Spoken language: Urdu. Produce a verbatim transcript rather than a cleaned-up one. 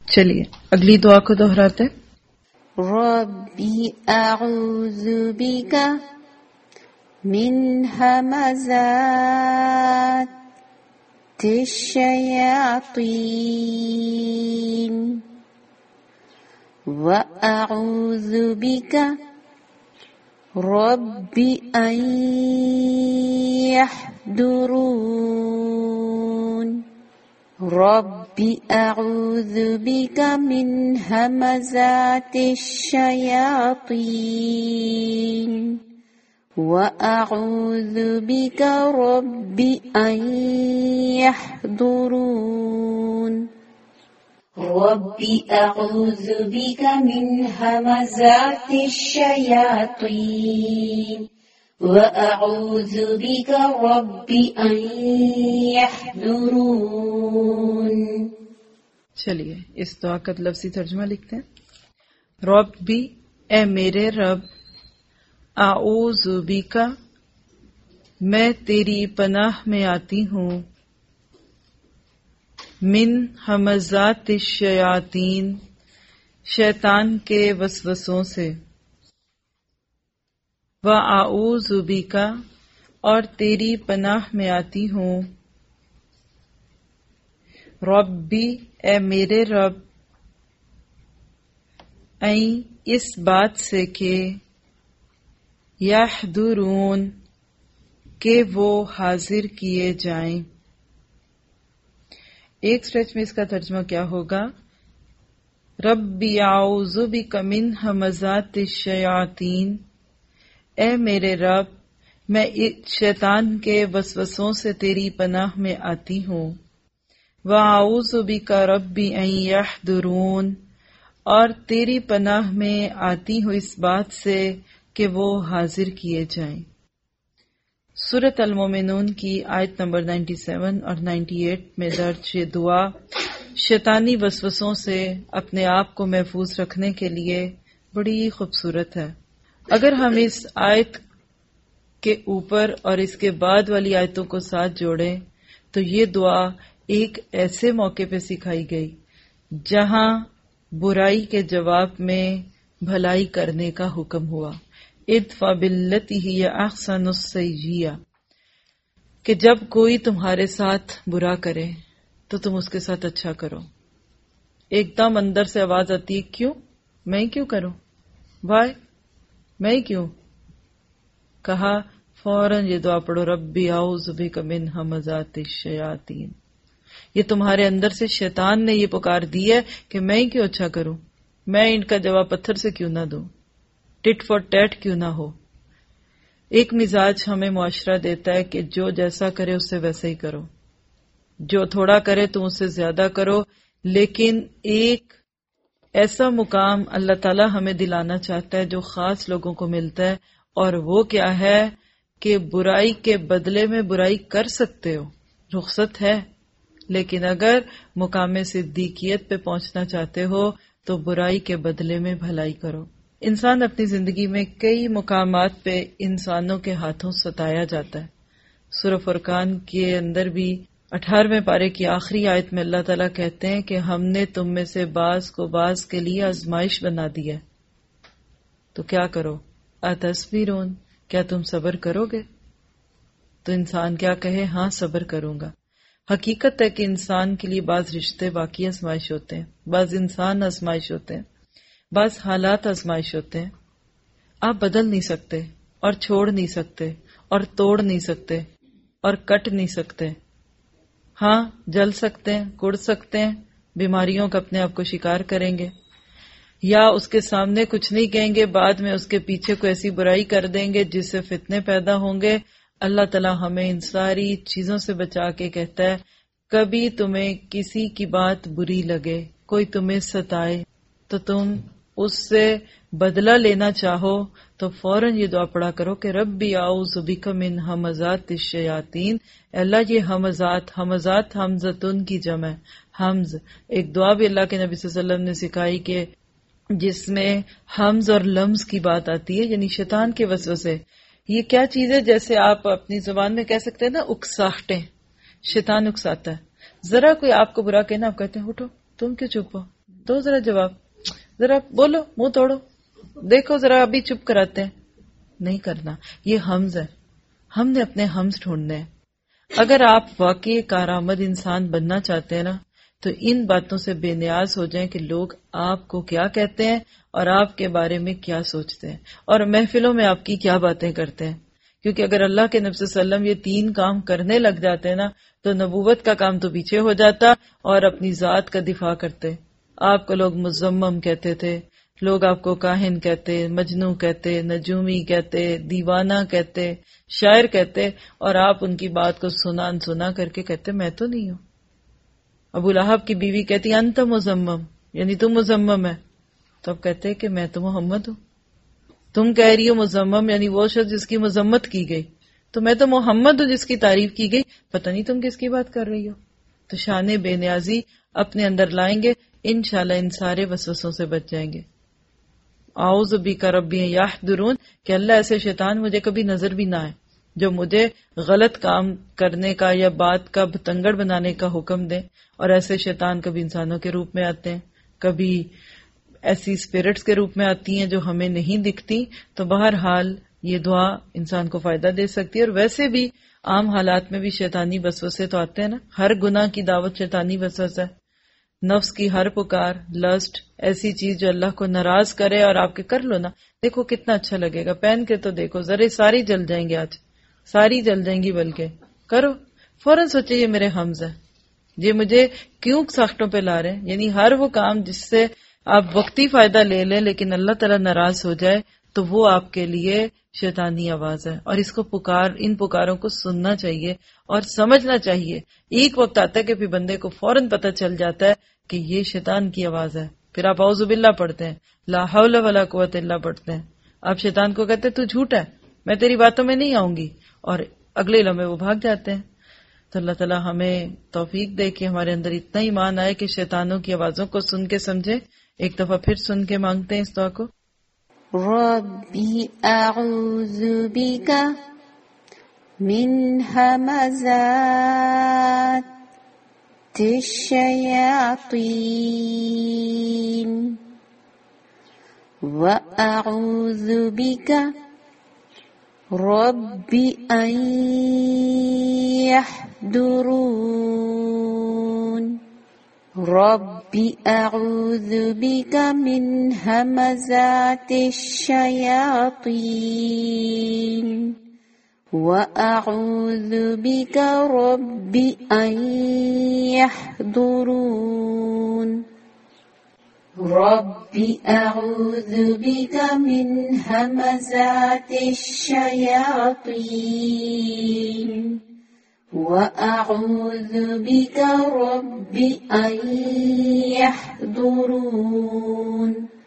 چلیے اگلی دعا کو دہراتے. ربی اعوذ بک من ہمزات الشیاطین وَأَعُوذُ بِكَ رَبِّ أَن يَحْضُرُونِ رَبِّ أَعُوذُ بِكَ مِنْ هَمَزَاتِ الشَّيَاطِينِ وَأَعُوذُ بِكَ رَبِّ أَن يَحْضُرُونِ رب اعوذ بک من همزات الشیاطین واعوذ بک رب ان یحضرون. چلیے اس دعا کا لفظی ترجمہ لکھتے ہیں. ربی اے میرے رب، اعوذ بک میں تیری پناہ میں آتی ہوں، من ہمزات الشیاطین شیطان کے وسوسوں سے، وَأَعُوذُ بِکَ اور تیری پناہ میں آتی ہوں، ربی اے میرے رب، این اس بات سے کہ یحضرون کہ وہ حاضر کیے جائیں. ایک سٹریچ میں اس کا ترجمہ کیا ہوگا؟ ربی اعوذ بک من ہمزات الشیاطین، اے میرے رب میں شیطان کے وسوسوں سے تیری پناہ میں آتی ہوں، واعوذ بک ربی ان یحضرون اور تیری پناہ میں آتی ہوں اس بات سے کہ وہ حاضر کیے جائیں. سورۃ المومنون کی آیت نمبر سینتالیس اور اٹھانوے میں درج یہ دعا شیطانی وسوسوں سے اپنے آپ کو محفوظ رکھنے کے لیے بڑی خوبصورت ہے. اگر ہم اس آیت کے اوپر اور اس کے بعد والی آیتوں کو ساتھ جوڑیں تو یہ دعا ایک ایسے موقع پہ سکھائی گئی جہاں برائی کے جواب میں بھلائی کرنے کا حکم ہوا. ادفع باللتی ہی احسن السیئہ کہ جب کوئی تمہارے ساتھ برا کرے تو تم اس کے ساتھ اچھا کرو. ایک دم اندر سے آواز آتی ہے کیوں میں کیوں کروں، وائی میں کیوں؟ کہا فوراً یہ دعا پڑھو ربی اعوذ بک من ہمزات الشیاطین. یہ تمہارے اندر سے شیطان نے یہ پکار دی ہے کہ میں کیوں اچھا کروں، میں ان کا جواب پتھر سے کیوں نہ دوں، ٹٹ فار ٹیٹ کیوں نہ ہو. ایک مزاج ہمیں معاشرہ دیتا ہے کہ جو جیسا کرے اس سے ویسا ہی کرو، جو تھوڑا کرے تو اس سے زیادہ کرو. لیکن ایک ایسا مقام اللہ تعالیٰ ہمیں دلانا چاہتا ہے جو خاص لوگوں کو ملتا ہے، اور وہ کیا ہے کہ برائی کے بدلے میں برائی کر سکتے ہو، رخصت ہے. لیکن اگر مقام صدیقیت پہ پہنچنا چاہتے ہو تو برائی کے بدلے میں بھلائی کرو. انسان اپنی زندگی میں کئی مقامات پہ انسانوں کے ہاتھوں ستایا جاتا ہے. سورہ فرقان کے اندر بھی اٹھارہویں پارے کی آخری آیت میں اللہ تعالیٰ کہتے ہیں کہ ہم نے تم میں سے بعض کو بعض کے لیے آزمائش بنا دی ہے، تو کیا کرو، اتصبرون کیا تم صبر کرو گے؟ تو انسان کیا کہے، ہاں صبر کروں گا. حقیقت ہے کہ انسان کے لیے بعض رشتے واقعی آزمائش ہوتے ہیں، بعض انسان آزمائش ہوتے ہیں، بعض حالات آزمائش ہوتے ہیں. آپ بدل نہیں سکتے اور چھوڑ نہیں سکتے اور توڑ نہیں سکتے اور کٹ نہیں سکتے. ہاں جل سکتے ہیں، کڑ سکتے ہیں، بیماریوں کا اپنے آپ کو شکار کریں گے، یا اس کے سامنے کچھ نہیں کہیں گے، بعد میں اس کے پیچھے کوئی ایسی برائی کر دیں گے جس سے فتنے پیدا ہوں گے. اللہ تعالیٰ ہمیں ان ساری چیزوں سے بچا کے کہتا ہے کبھی تمہیں کسی کی بات بری لگے، کوئی تمہیں ستائے تو تم اس سے بدلہ لینا چاہو تو فوراً یہ دعا پڑھا کرو کہ ربی اعوذ بک من ہمزات الشیاطین. اللہ یہ ہمزات، ہمزات حمزتن کی جمع ہے، حمز. ایک دعا بھی اللہ کے نبی صلی اللہ علیہ وسلم نے سکھائی کہ جس میں حمز اور لمز کی بات آتی ہے، یعنی شیطان کے وسوسے. یہ کیا چیز ہے؟ جیسے آپ اپنی زبان میں کہہ سکتے ہیں نا اکساہٹیں، شیطان اکساتا ہے. ذرا کوئی آپ کو برا کہنا، آپ کہتے ہیں اٹھو تم کیوں چپ ہو، تو ذرا جواب، ذرا بولو، منہ توڑو، دیکھو ذرا ابھی چپ کراتے ہیں. نہیں کرنا. یہ حمز ہے، ہم نے اپنے حمز ڈھونڈنے ہیں. اگر آپ واقعی کارآمد انسان بننا چاہتے ہیں نا تو ان باتوں سے بے نیاز ہو جائیں کہ لوگ آپ کو کیا کہتے ہیں اور آپ کے بارے میں کیا سوچتے ہیں اور محفلوں میں آپ کی کیا باتیں کرتے ہیں. کیونکہ اگر اللہ کے نبی صلی اللہ علیہ وسلم یہ تین کام کرنے لگ جاتے ہیں نا تو نبوت کا کام تو پیچھے ہو جاتا اور اپنی ذات کا دفاع کرتے. آپ کو لوگ مزمم کہتے تھے، لوگ آپ کو کاہن کہتے، مجنو کہتے، نجومی کہتے، دیوانہ کہتے، شاعر کہتے، اور آپ ان کی بات کو سنا سنا کر کے کہتے میں تو نہیں ہوں. ابو لہب کی بیوی کہتی انت مزمم، یعنی تم مزمم ہے. تو اب کہتے کہ میں تو محمد ہوں. تم کہہ رہی ہو مزمم یعنی وہ شخص جس کی مذمت کی گئی، تو میں تو محمد ہوں جس کی تعریف کی گئی. پتہ نہیں تم کس کی بات کر رہی ہو. تو شان بے نیازی اپنے اندر لائیں گے، انشاءاللہ ان سارے وسوسوں سے بچ جائیں گے. اعوذ بک ربی یحضرون کہ اللہ ایسے شیطان مجھے کبھی نظر بھی نہ آئے جو مجھے غلط کام کرنے کا یا بات کا بتنگڑ بنانے کا حکم دیں. اور ایسے شیطان کبھی انسانوں کے روپ میں آتے ہیں، کبھی ایسی اسپرٹس کے روپ میں آتی ہیں جو ہمیں نہیں دکھتی. تو بہرحال یہ دعا انسان کو فائدہ دے سکتی ہے. اور ویسے بھی عام حالات میں بھی شیطانی وسوسے تو آتے ہیں نا. ہر گناہ کی دعوت شیطانی وسوسہ ہے. نفس کی ہر پکار، لسٹ، ایسی چیز جو اللہ کو ناراض کرے اور آپ کے کر لو نا، دیکھو کتنا اچھا لگے گا، پہن کے تو دیکھو، ذرے ساری جل جائیں گے، آج ساری جل جائیں گی، بلکہ کرو فوراً سوچے یہ میرے حمز ہے، یہ مجھے کیوں ساختوں پہ لا رہے ہیں. یعنی ہر وہ کام جس سے آپ وقتی فائدہ لے لیں لیکن اللہ تعالیٰ ناراض ہو جائے تو وہ آپ کے لیے شیطانی آواز ہے. اور اس کو پکار ان پکاروں کو سننا چاہیے اور سمجھنا چاہیے. ایک وقت آتا ہے کہ پھر بندے کو فوراً پتہ چل جاتا ہے کہ یہ شیطان کی آواز ہے. پھر آپ اعوذ باللہ پڑھتے ہیں، لا حول ولا قوت الا پڑھتے ہیں. آپ شیطان کو کہتے ہیں تو جھوٹا ہے، میں تیری باتوں میں نہیں آؤں گی، اور اگلے لمحے وہ بھاگ جاتے ہیں. تو اللہ تعالیٰ ہمیں توفیق دے کہ ہمارے اندر اتنا ایمان آئے کہ شیطانوں کی آوازوں کو سن کے سمجھے. ایک دفعہ پھر سن کے مانگتے ہیں اس دعا کو. ربی اعوذ بک من ہمزات الشیاطین واعوذ بک رب ان یحضرون. رب اعوذ بک من ہمزات الشیاطین واعوذ بک رب ان یحضرون. رب اعوذ بک من ہمزات الشیاطین وَأَعُوذُ بِكَ رَبِّ أَن يَحْضُرُونِ.